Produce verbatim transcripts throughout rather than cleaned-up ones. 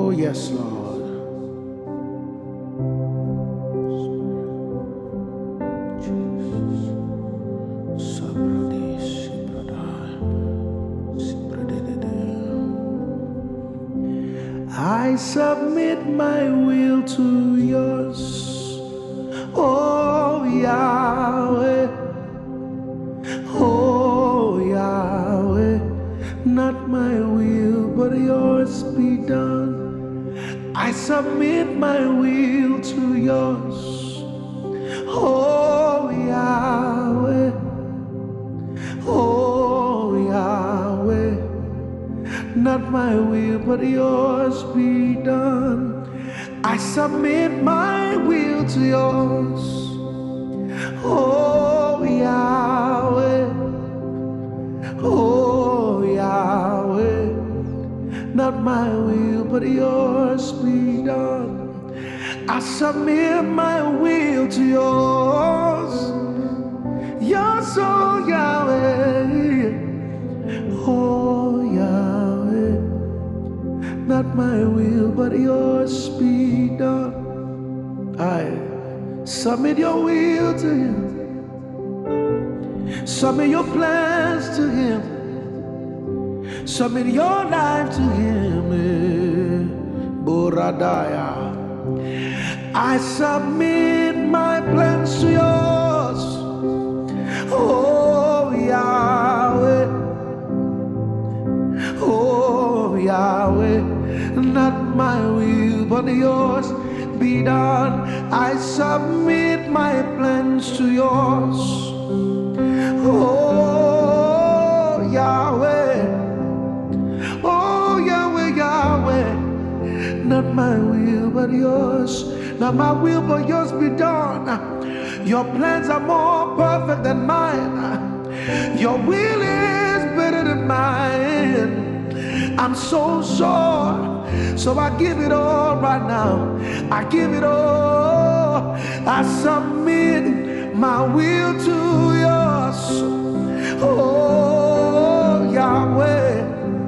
yes, Lord. I submit my will to yours, oh Yahweh, oh Yahweh, not my will but yours be done. I submit my will to yours, oh Yahweh, oh Yahweh, not my will but yours be done. I submit my will to yours, oh Yahweh, oh Yahweh, not my will but yours be done. I submit my will to yours, yours, oh Yahweh, oh Yahweh, not my will but yours be done. I submit your will to him, submit your plans to him, submit your life to him, eh, Boradaya. I submit my plans to yours, oh Yahweh, oh Yahweh, not my will but yours be done. I submit my plans to yours, oh Yahweh, oh Yahweh, Yahweh, not my will but yours, not my will but yours be done. Your plans are more perfect than mine, your will is better than mine. I'm so sure, so I give it all right now. I give it all. I submit my will to yours, oh Yahweh,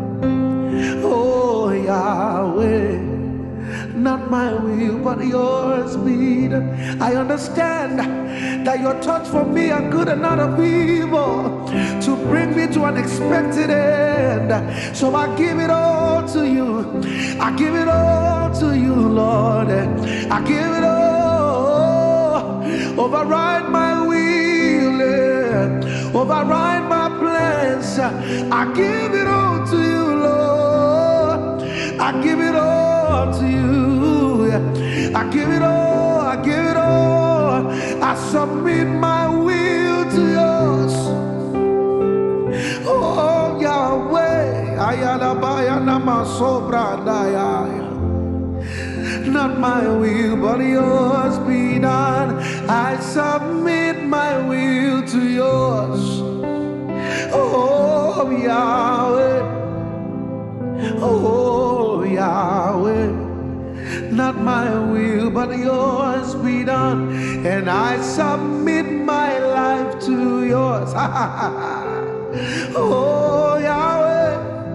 oh Yahweh, not my will but yours be done. I understand that your thoughts for me are good and not of evil, to bring me to an expected end. So I give it all to you. I give it all to you, Lord. I give it all. Override my will, override my plans. I give it all to you, Lord. I give it all to you. I give it all. I give it all. I submit my will to yours, oh Yahweh. Not my will but yours be done. I submit my will to yours, oh Yahweh, oh Yahweh, not my will but yours be done. And I submit my life to yours, oh Yahweh,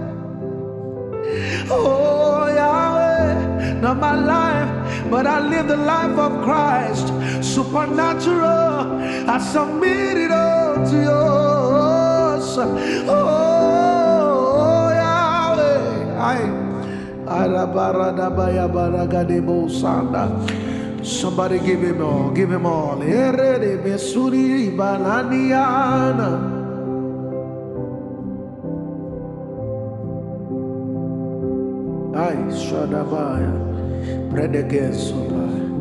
oh Yahweh, not my life but I live the life of Christ, supernatural. I submit it all to yours, oh Yahweh. I Somebody give him all, give him all. Ay, Shadabaya, Predegesuba.